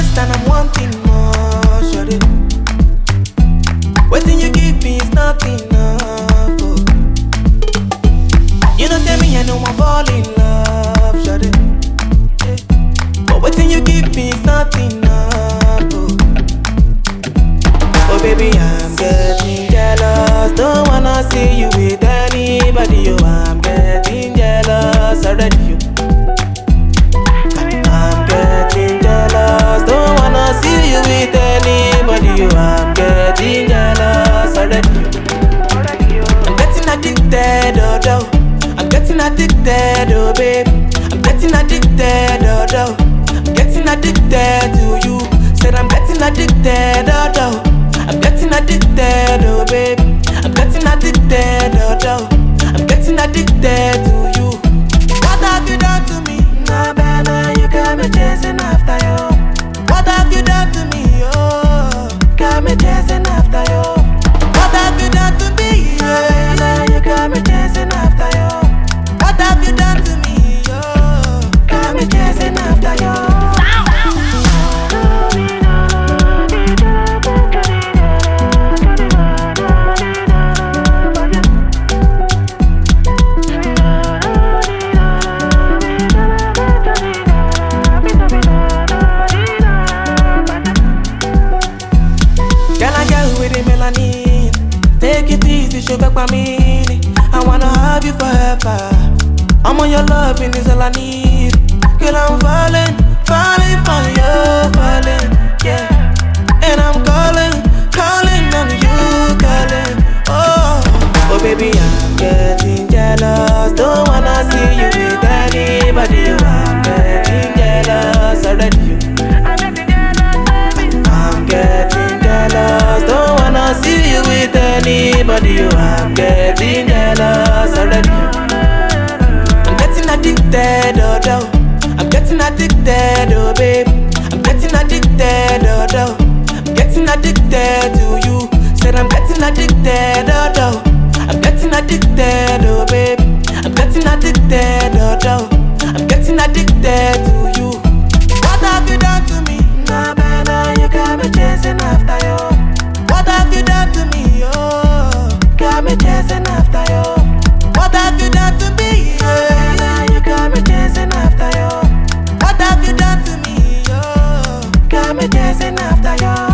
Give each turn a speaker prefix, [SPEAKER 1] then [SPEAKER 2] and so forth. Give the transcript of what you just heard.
[SPEAKER 1] best and I'm wanting more, shawty. Waiting you give me is not enough, oh. You know say me I know I fall in love, shawty, yeah. But waiting you give me is not enough, oh. Oh baby, I'm getting jealous. Don't wanna see you with anybody, oh. I'm getting jealous already, you. I'm getting jealous. Don't wanna see you with anybody, oh. I'm getting jealous already, you. I'm getting addicted, oh, oh. I'm getting addicted, oh baby. I'm getting addicted, oh, oh. I'm getting addicted to you. Said I'm getting addicted, oh, oh. I'm getting addicted, oh baby. I'm getting addicted, oh, oh. I'm getting addicted to you. What have you done to me? Nah, baby, you got me chasing after you. What have you done to me? Oh, got me chasing after you. What have you done to me? Yeah, you got me chasing after you. What have you done to me? Oh, got me chasing after you. Take it easy, show back my meaning. I wanna have you forever. I'm on your loving is all I need. Girl, I'm falling, falling for you, falling, yeah. And I'm calling, calling on you, calling. Oh, oh baby, I'm getting jealous. Don't wanna see you with anybody. I'm getting jealous already, you. I'm getting jealous. Don't wanna see you with anybody, oh, I'm getting jealous already. I'm getting addicted, oh, oh. I'm getting addicted, oh, baby. I'm getting addicted, oh, oh. I'm getting addicted to you. Said I'm getting addicted, oh, oh. I'm getting addicted, oh, baby. I'm getting addicted, oh, oh. I'm getting addicted to you. What have you done to me? Nah, baby, you got me chasing after you. What have you done to me, oh? Got me chasing after you. What have you done to me, yeah? You got me chasing after you. What have you done to me, oh? Got me chasing after you.